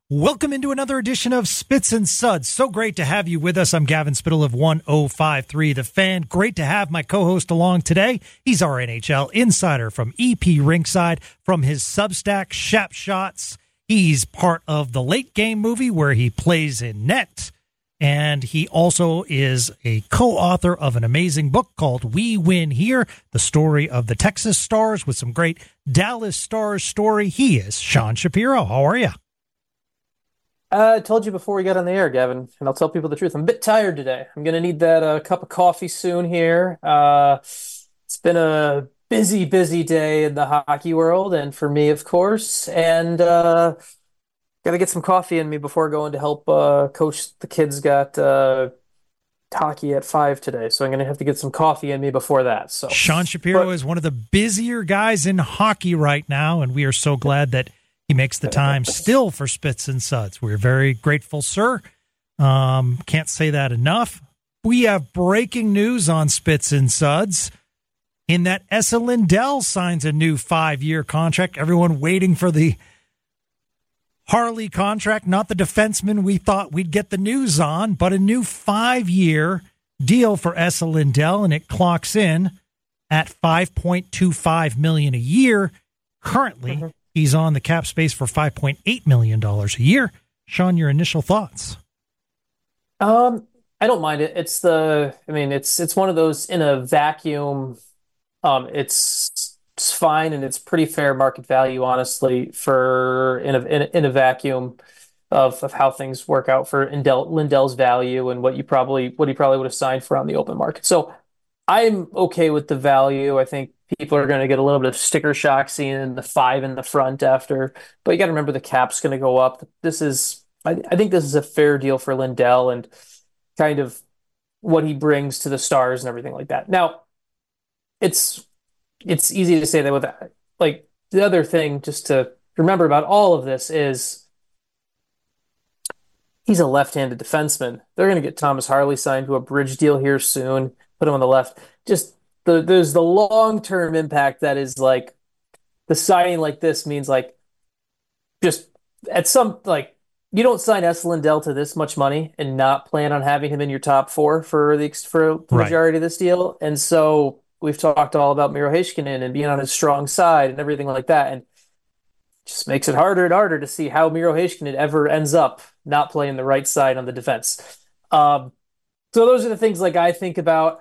Welcome into another edition of Spits and Suds. So great to have you with us. I'm Gavin Spittle of 1053 The Fan. Great to have my co-host along today. He's our NHL insider from EP Rinkside, from his Substack, Shap Shots. He's part of the Late Game movie where he plays in net. And he also is a co-author of an amazing book called We Win Here, the story of the Texas Stars with some great Dallas Stars story. He is Sean Shapiro. How are you? I told you before we got on the air, Gavin, and I'll tell people the truth. I'm a bit tired today. I'm going to need that cup of coffee soon here. It's been a busy, busy day in the hockey world, and for me, of course. And got to get some coffee in me before going to help coach the kids. Got hockey at 5 today, so I'm going to have to get some coffee in me before that. So Sean Shapiro is one of the busier guys in hockey right now, and we are so glad that he makes the time still for Spits and Suds. We're very grateful, sir. Can't say that enough. We have breaking news on Spits and Suds in that Esa Lindell signs a new 5-year contract. Everyone waiting for the Harley contract, not the defenseman we thought we'd get the news on, but a new 5-year deal for Esa Lindell, and it clocks in at $5.25 million a year. Currently, he's on the cap space for $5.8 million a year. Sean, your initial thoughts? I don't mind it. It's one of those in a vacuum. It's fine and it's pretty fair market value, honestly, for in a vacuum of how things work out for Lindell's value and what he probably would have signed for on the open market. So I'm okay with the value. I think people are going to get a little bit of sticker shock seeing the 5 in the front after, but you got to remember the cap's going to go up. I think this is a fair deal for Lindell and kind of what he brings to the Stars and everything like that. Now, it's easy to say that with like the other thing just to remember about all of this is he's a left-handed defenseman. They're going to get Thomas Harley signed to a bridge deal here soon, put him on the left. Just there's the long-term impact that is like the signing like this means like just at some like you don't sign Esa Lindell to this much money and not plan on having him in your top 4 for the majority of this deal. And so we've talked all about Miro Heiskanen and being on his strong side and everything like that. And it just makes it harder and harder to see how Miro Heiskanen ever ends up not playing the right side on the defense. So those are the things like I think about.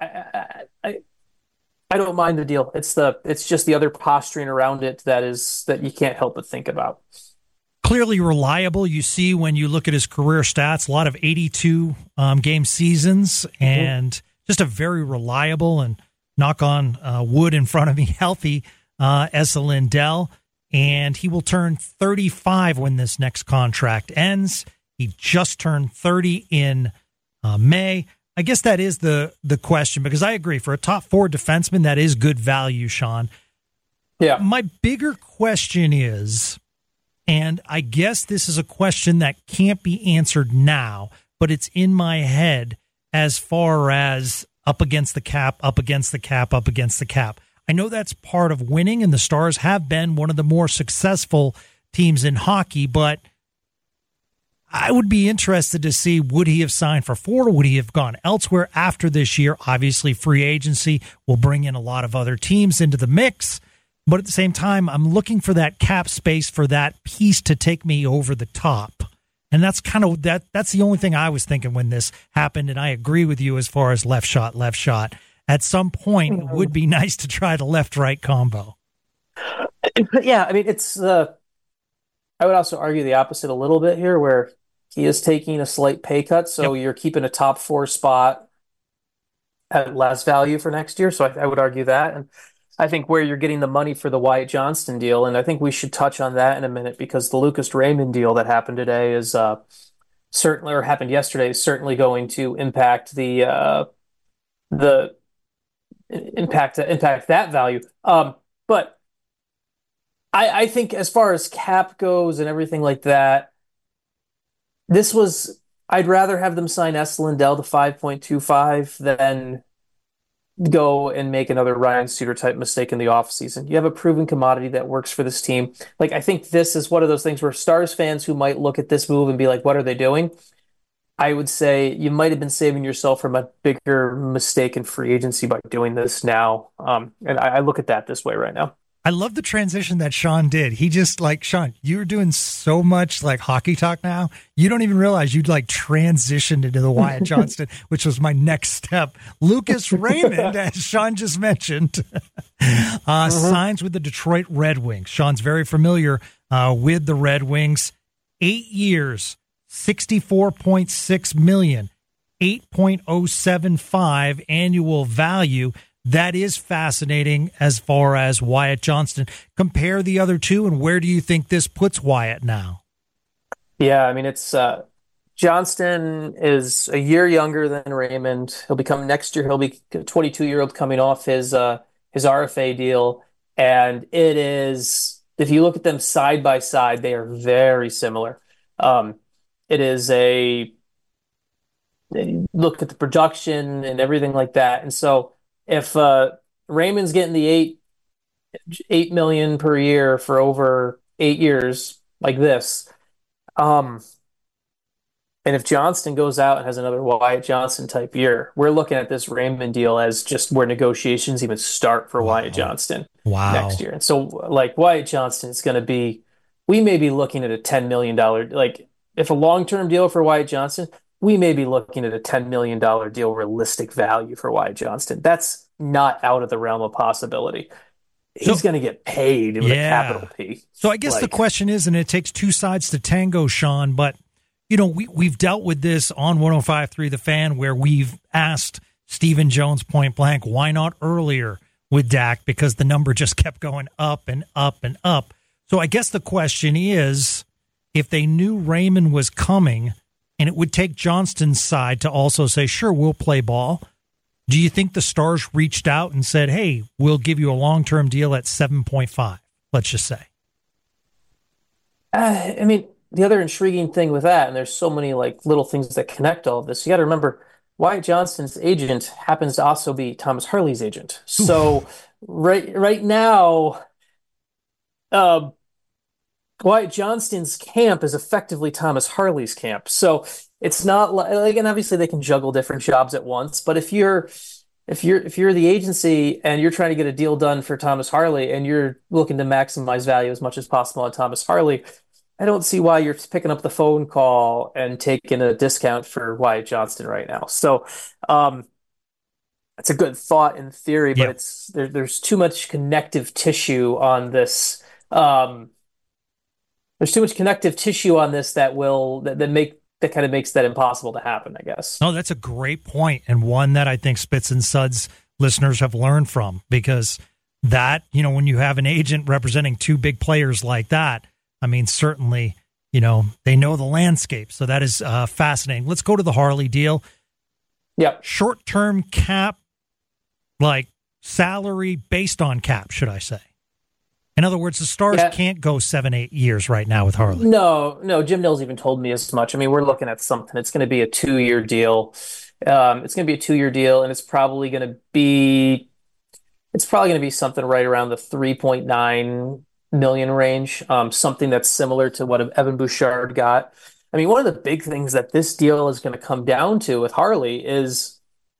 I don't mind the deal. It's just the other posturing around it that you can't help but think about. Clearly reliable. You see when you look at his career stats, a lot of 82 game seasons, and just a very reliable and knock on wood in front of me, healthy Esa Lindell. And he will turn 35 when this next contract ends. He just turned 30 in May. I guess that is the question, because I agree, for a top 4 defenseman, that is good value, Sean. Yeah. My bigger question is, and I guess this is a question that can't be answered now, but it's in my head as far as up against the cap, up against the cap, up against the cap. I know that's part of winning, and the Stars have been one of the more successful teams in hockey, but I would be interested to see, would he have signed for 4? Would he have gone elsewhere after this year? Obviously, free agency will bring in a lot of other teams into the mix. But at the same time, I'm looking for that cap space for that piece to take me over the top. And that's kind of that's the only thing I was thinking when this happened. And I agree with you as far as left shot. At some point, it would be nice to try the left-right combo. Yeah, I mean, I would also argue the opposite a little bit here, where he is taking a slight pay cut, so you're keeping a top 4 spot at less value for next year. So I would argue that. And I think where you're getting the money for the Wyatt Johnston deal, and I think we should touch on that in a minute, because the Lucas Raymond deal that happened today is certainly, or happened yesterday, is certainly going to impact impact that value. But I think as far as cap goes and everything like that, I'd rather have them sign Esa Lindell to 5.25 than go and make another Ryan Suter type mistake in the offseason. You have a proven commodity that works for this team. Like, I think this is one of those things where Stars fans who might look at this move and be like, what are they doing? I would say you might have been saving yourself from a bigger mistake in free agency by doing this now. And I look at that this way right now. I love the transition that Sean did. He just like, Sean, you're doing so much like hockey talk now. You don't even realize you'd like transitioned into the Wyatt Johnston, which was my next step. Lucas Raymond, as Sean just mentioned, signs with the Detroit Red Wings. Sean's very familiar with the Red Wings. 8 years, $64.6 million, 8.075 annual value. That is fascinating as far as Wyatt Johnston. Compare the other two, and where do you think this puts Wyatt now? Yeah, I mean, it's Johnston is a year younger than Raymond. He'll become next year. He'll be a 22-year-old coming off his RFA deal, and it is, if you look at them side by side, they are very similar. It is look at the production and everything like that, and so. If Raymond's getting the eight million per year for over 8 years like this, and if Johnston goes out and has another Wyatt Johnston type year, we're looking at this Raymond deal as just where negotiations even start for Wyatt Johnston next year. And so, like, Wyatt Johnston is going to be, we may be looking at a $10 million, like, if a long-term deal for Wyatt Johnston, we may be looking at a $10 million deal realistic value for Wyatt Johnston. That's not out of the realm of possibility. He's going to get paid with a capital P. So I guess the question is, and it takes two sides to tango, Sean, but you know, we've dealt with this on 105.3 The Fan where we've asked Stephen Jones point blank, why not earlier with Dak? Because the number just kept going up and up and up. So I guess the question is, if they knew Raymond was coming, and it would take Johnston's side to also say, sure, we'll play ball. Do you think the Stars reached out and said, hey, we'll give you a long-term deal at 7.5, let's just say? I mean, the other intriguing thing with that, and there's so many like little things that connect all of this, you got to remember, Wyatt Johnston's agent happens to also be Thomas Harley's agent. So right now, Wyatt Johnston's camp is effectively Thomas Harley's camp. So it's not like, and obviously they can juggle different jobs at once, but if you're the agency and you're trying to get a deal done for Thomas Harley and you're looking to maximize value as much as possible on Thomas Harley, I don't see why you're picking up the phone call and taking a discount for Wyatt Johnston right now. So it's a good thought in theory, but there's too much connective tissue on this. There's too much connective tissue on this that kind of makes that impossible to happen, I guess. No, that's a great point, and one that I think Spits and Suds listeners have learned from, because that, you know, when you have an agent representing two big players like that, I mean, certainly, you know, they know the landscape. So that is fascinating. Let's go to the Harley deal. Yeah. Short-term cap, like salary based on cap, should I say? In other words, the Stars can't go 7-8 years right now with Harley. No. Jim Nill's even told me as much. I mean, we're looking at something. It's going to be a 2-year deal. It's going to be a 2-year deal, and it's probably going to be something right around the 3.9 million range. Something that's similar to what Evan Bouchard got. I mean, one of the big things that this deal is going to come down to with Harley is,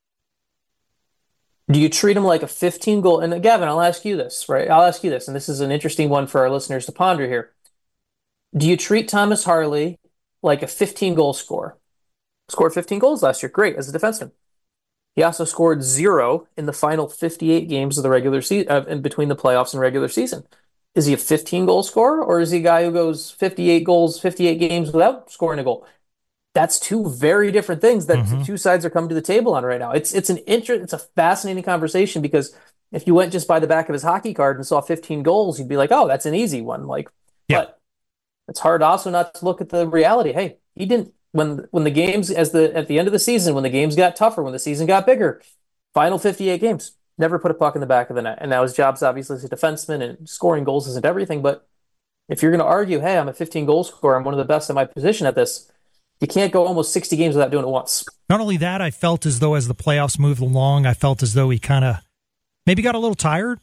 do you treat him like a 15 goal? And Gavin, I'll ask you this, right? I'll ask you this, and this is an interesting one for our listeners to ponder here. Do you treat Thomas Harley like a 15 goal scorer? Scored 15 goals last year. Great, as a defenseman. He also scored 0 in the final 58 games of the regular season, in between the playoffs and regular season. Is he a 15 goal scorer, or is he a guy who goes 58 goals, 58 games without scoring a goal? That's two very different things that the two sides are coming to the table on right now. It's a fascinating conversation, because if you went just by the back of his hockey card and saw 15 goals, you'd be like, oh, that's an easy one. But it's hard also not to look at the reality. Hey, he didn't, when the games at the end of the season, when the games got tougher, when the season got bigger, final 58 games, never put a puck in the back of the net. And now his job's obviously as a defenseman, and scoring goals isn't everything. But if you're going to argue, hey, I'm a 15 goal scorer, I'm one of the best in my position at this, you can't go almost 60 games without doing it once. Not only that, I felt as though as the playoffs moved along, I felt as though he kind of maybe got a little tired.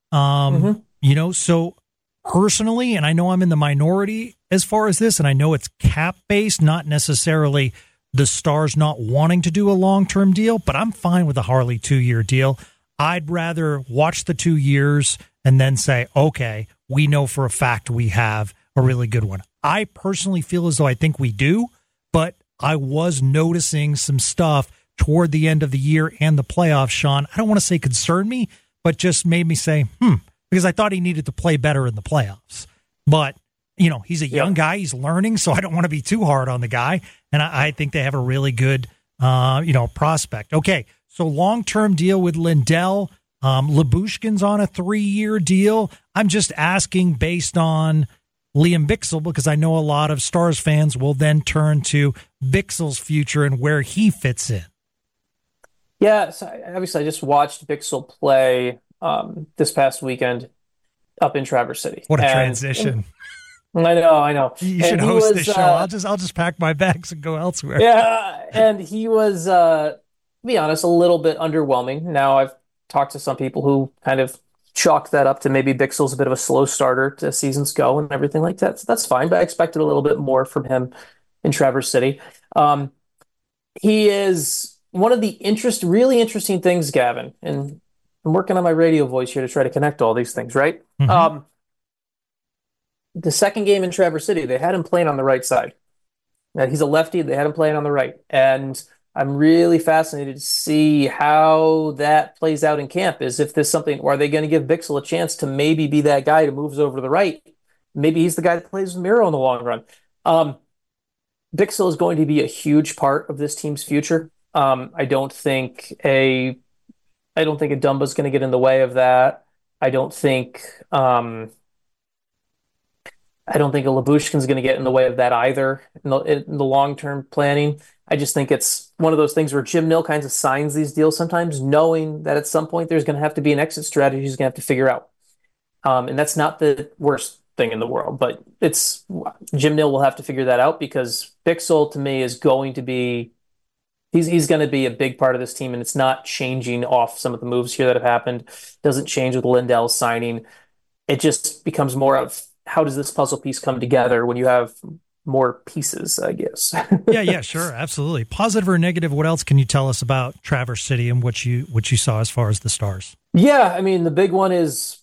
So personally, and I know I'm in the minority as far as this, and I know it's cap based, not necessarily the Stars not wanting to do a long-term deal, but I'm fine with a Harley 2-year deal. I'd rather watch the 2 years and then say, okay, we know for a fact we have a really good one. I personally feel as though I think we do, but I was noticing some stuff toward the end of the year and the playoffs, Sean. I don't want to say concerned me, but just made me say, because I thought he needed to play better in the playoffs. But, he's a young guy. He's learning, so I don't want to be too hard on the guy. And I think they have a really good, prospect. Okay, so long-term deal with Lindell. Lyubushkin's on a 3-year deal. I'm just asking based on Liam Bichsel, because I know a lot of Stars fans will then turn to Bichsel's future and where he fits in. Yeah, so obviously I just watched Bichsel play this past weekend up in Traverse City. What a transition. I know. You should host this show. I'll just pack my bags and go elsewhere. Yeah, and he was, to be honest, a little bit underwhelming. Now I've talked to some people who kind of chalked that up to maybe Bichsel's a bit of a slow starter to seasons go and everything like that. So that's fine, but I expected a little bit more from him in Traverse City. He is one of the really interesting things, Gavin, and I'm working on my radio voice here to try to connect all these things, right? Mm-hmm. The second game in Traverse City, they had him playing on the right side. Now, he's a lefty. They had him playing on the right. And I'm really fascinated to see how that plays out in camp. Is if there's something, or are they going to give Bichsel a chance to maybe be that guy who moves over to the right? Maybe he's the guy that plays with Miro in the long run. Bichsel is going to be a huge part of this team's future. I don't think a Dumba is going to get in the way of that. I don't think a Lyubushkin is going to get in the way of that either in the long-term planning. I just think it's one of those things where Jim Nill kind of signs these deals sometimes knowing that at some point there's going to have to be an exit strategy he's going to have to figure out. And that's not the worst thing in the world, but Jim Nill will have to figure that out because Bichsel to me is going to be he's going to be a big part of this team, and it's not changing off some of the moves here that have happened. Doesn't change with Lindell signing. It just becomes more of how does this puzzle piece come together when you have more pieces, I guess. Yeah, sure. Absolutely. Positive or negative, what else can you tell us about Traverse City and what you saw as far as the Stars? Yeah, I mean, the big one is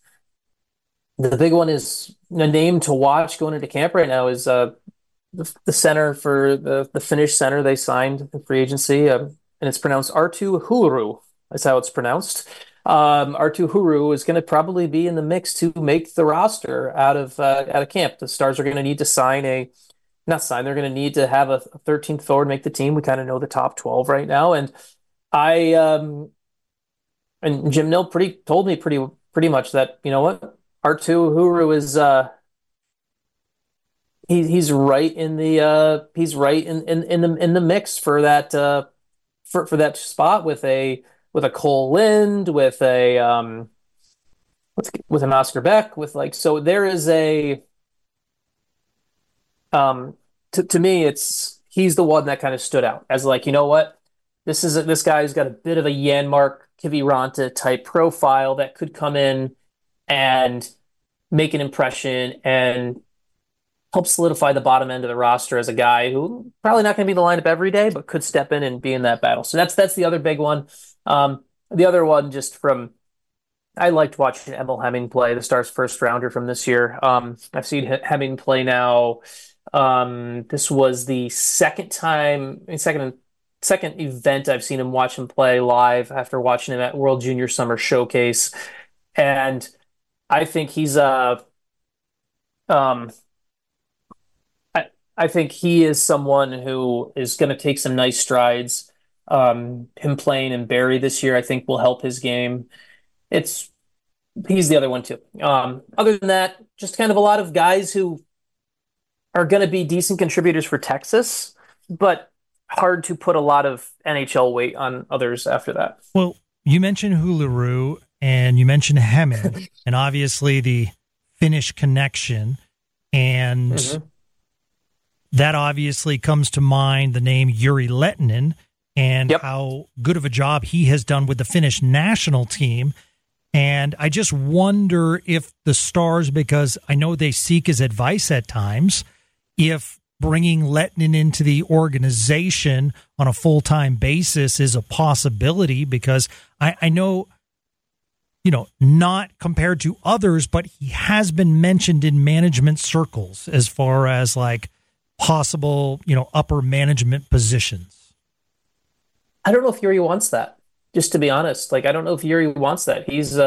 a name to watch going into camp right now is the center for the Finnish center they signed in free agency, and it's pronounced Arttu Hurru. That's how it's pronounced. Arttu Hurru is going to probably be in the mix to make the roster out of camp. The Stars are going to need to they're going to need to have a 13th forward make the team. We kind of know the top 12 right now, and and Jim Nill told me pretty much that, you know what, Arttu Hurru is he's right in the mix for that for that spot with a Cole Lind, with an Oscar Beck, so there is to me he's the one that kind of stood out as you know what, this guy who's got a bit of a Janmark Kiviranta type profile that could come in and make an impression and help solidify the bottom end of the roster as a guy who probably not going to be in the lineup every day, but could step in and be in that battle. So that's the other big one. The other one, I liked watching Emil Hemming play, the Stars' first rounder from this year. I've seen Hemming play now. This was the second event I've seen him watch him play live after watching him at World Junior Summer Showcase. And I think I think he is someone who is going to take some nice strides. Him playing in Barrie this year, I think, will help his game. He's the other one too. Other than that, just kind of a lot of guys who are going to be decent contributors for Texas, but hard to put a lot of NHL weight on others after that. Well, you mentioned Hurru and you mentioned Hemming, and obviously the Finnish connection. And that obviously comes to mind the name Yuri Lettinen and Yep. how good of a job he has done with the Finnish national team. And I just wonder if the Stars, because I know they seek his advice at times, if bringing Lettinen into the organization on a full-time basis is a possibility, because I know, not compared to others, but he has been mentioned in management circles as far as like possible, upper management positions. I don't know if Yuri wants that, just to be honest. Like, I don't know if Yuri wants that.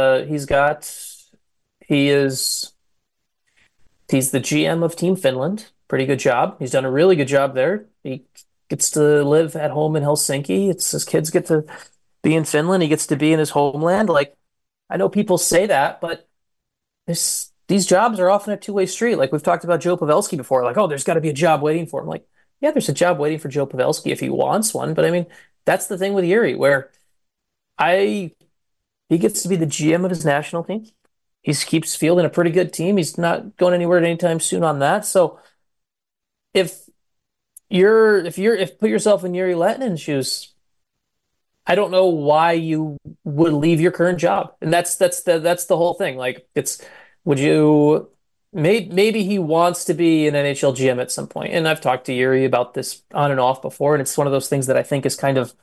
He's the GM of Team Finland. Pretty good job. He's done a really good job there. He gets to live at home in Helsinki. It's his kids get to be in Finland. He gets to be in his homeland. Like, I know people say that, but these jobs are often a two-way street. Like we've talked about Joe Pavelski before. Like, oh, there's got to be a job waiting for him. Like, yeah, there's a job waiting for Joe Pavelski if he wants one. But I mean, that's the thing with Yuri, where I he gets to be the GM of his national team. He keeps fielding a pretty good team. He's not going anywhere anytime soon on that. So if if put yourself in Yuri Letninen's shoes, I don't know why you would leave your current job. And that's the whole thing. Like would you maybe he wants to be an NHL GM at some point. And I've talked to Yuri about this on and off before, and it's one of those things that I think is kind of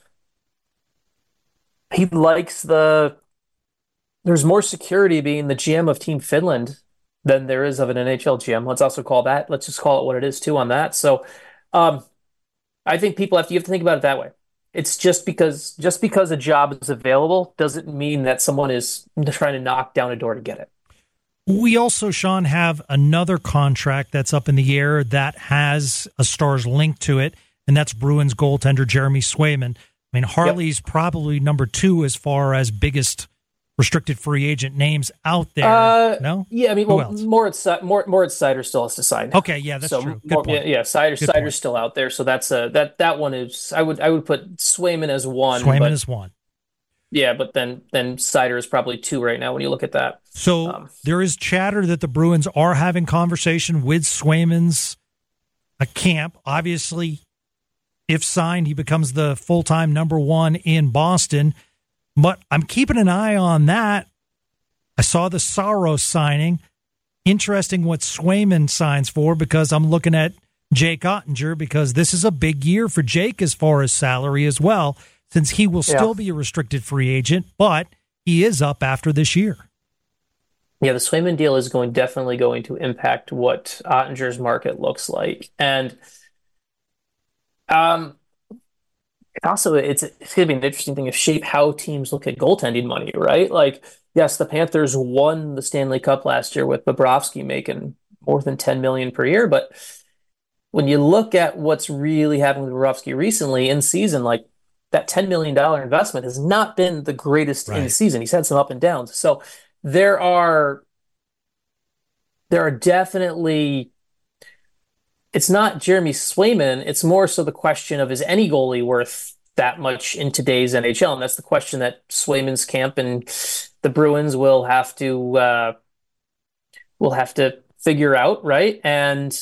he likes there's more security being the GM of Team Finland than there is of an NHL GM. Let's just call it what it is too on that. So um, I think you have to think about it that way. It's just because a job is available doesn't mean that someone is trying to knock down a door to get it. We also, Sean, have another contract that's up in the air that has a Stars link to it, and that's Bruins goaltender Jeremy Swayman. I mean, Harley's probably number 2 as far as biggest restricted free agent names out there. No? Yeah, I mean, Moritz Seider still has to sign. Okay, yeah, that's true. Good point. Yeah, Seider's still out there, so that's that one is I would put Swayman as 1. Swayman is 1. Yeah, but then Seider is probably 2 right now when you look at that. So there is chatter that the Bruins are having conversation with Swayman's camp. Obviously, if signed, he becomes the full-time number 1 in Boston. But I'm keeping an eye on that. I saw the Saros signing. Interesting what Swayman signs for, because I'm looking at Jake Ottinger, because this is a big year for Jake as far as salary as well, since he will still be a restricted free agent, but he is up after this year. Yeah, the Swayman deal is definitely going to impact what Ottinger's market looks like. And also, it's going to be an interesting thing to shape how teams look at goaltending money, right? Like, yes, the Panthers won the Stanley Cup last year with Bobrovsky making more than $10 million per year. But when you look at what's really happened with Bobrovsky recently in season, like that $10 million investment has not been the greatest in season. He's had some up and downs. So there are definitely. It's not Jeremy Swayman. It's more so the question of, is any goalie worth that much in today's NHL? And that's the question that Swayman's camp and the Bruins will have to figure out, right? And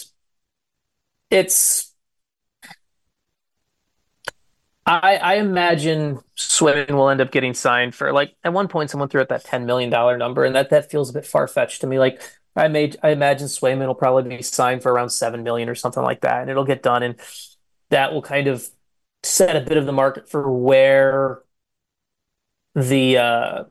I imagine Swayman will end up getting signed for, like, at one point someone threw out that $10 million number, and that feels a bit far-fetched to me. Like, I imagine Swayman will probably be signed for around $7 million or something like that, and it'll get done, and that will kind of set a bit of the market for where the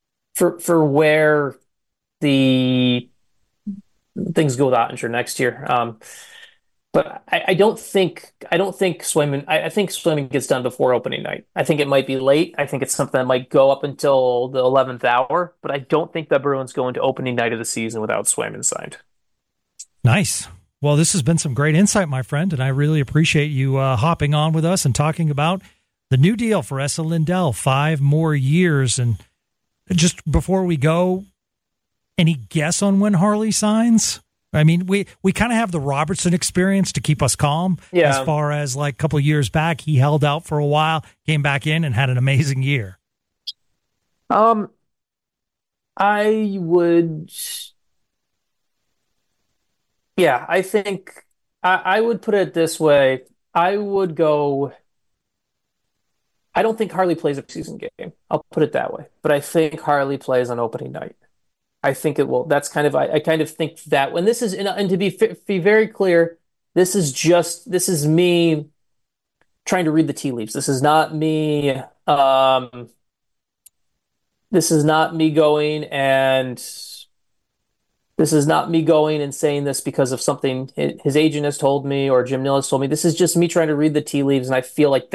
things go with Ottinger next year. But I don't think Swayman. I think Swayman gets done before opening night. I think it might be late. I think it's something that might go up until the 11th hour. But I don't think the Bruins go into opening night of the season without Swayman signed. Nice. Well, this has been some great insight, my friend, and I really appreciate you hopping on with us and talking about the new deal for Esa Lindell, 5 more years. And just before we go, any guess on when Harley signs? I mean, we kind of have the Robertson experience to keep us calm. Yeah. As far as like a couple of years back, he held out for a while, came back in and had an amazing year. I would. Yeah, I think I would put it this way. I would go. I don't think Harley plays a season game. I'll put it that way. But I think Harley plays on opening night. I think it will. That's kind of I kind of think that when this is and to be very clear, this is me trying to read the tea leaves. This is not me. This is not me going and this is not me going and saying this because of something his agent has told me or Jim Nill has told me. This is just me trying to read the tea leaves, and I feel like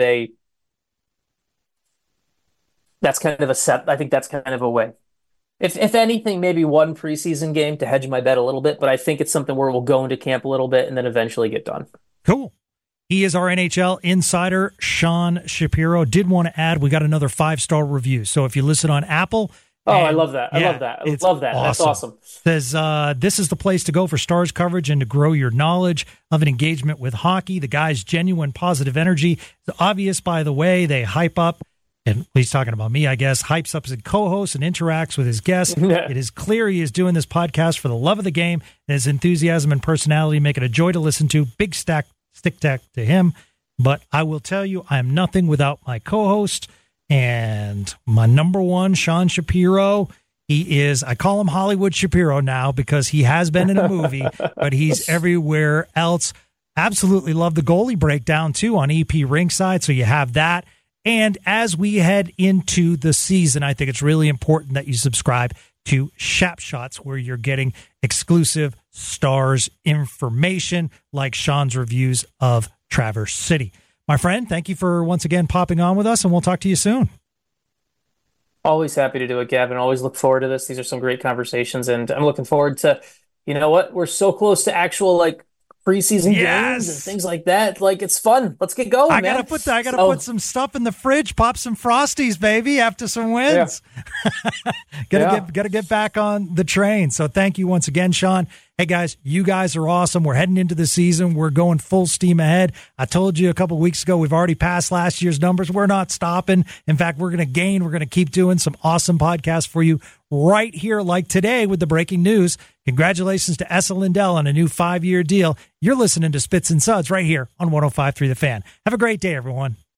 that's kind of a set. I think that's kind of a way. If anything, maybe one preseason game to hedge my bet a little bit, but I think it's something where we'll go into camp a little bit and then eventually get done. Cool. He is our NHL insider, Sean Shapiro. Did want to add, we got another 5-star review. So if you listen on Apple. I love that. I love that. I love that. Awesome. That's awesome. Says, this is the place to go for Stars coverage and to grow your knowledge of an engagement with hockey. The guy's genuine positive energy is obvious, by the way. They hype up, and he's talking about me, I guess, hypes up his co-hosts and interacts with his guests. It is clear he is doing this podcast for the love of the game, and his enthusiasm and personality make it a joy to listen to. Big stick tech to him. But I will tell you, I am nothing without my co-host and my number one, Sean Shapiro. He is, I call him Hollywood Shapiro now because he has been in a movie, but he's everywhere else. Absolutely love the goalie breakdown, too, on EP Rinkside, so you have that. And as we head into the season, I think it's really important that you subscribe to Shap Shots, where you're getting exclusive Stars information like Sean's reviews of Traverse City. My friend, thank you for once again popping on with us, and we'll talk to you soon. Always happy to do it, Gavin. Always look forward to this. These are some great conversations, and I'm looking forward to, you know what? We're so close to actual, preseason games and things like that. It's fun. Let's get going, I gotta put some stuff in the fridge, pop some Frosties, baby, after some wins. Yeah. gotta get back on the train. So thank you once again, Sean. Hey guys, you guys are awesome. We're heading into the season. We're going full steam ahead. I told you a couple of weeks ago, we've already passed last year's numbers. We're not stopping. In fact, we're going to gain. We're going to keep doing some awesome podcasts for you right here, like today with the breaking news. Congratulations to Essa Lindell on a new 5-year deal. You're listening to Spits and Suds right here on 105.3 The Fan. Have a great day, everyone.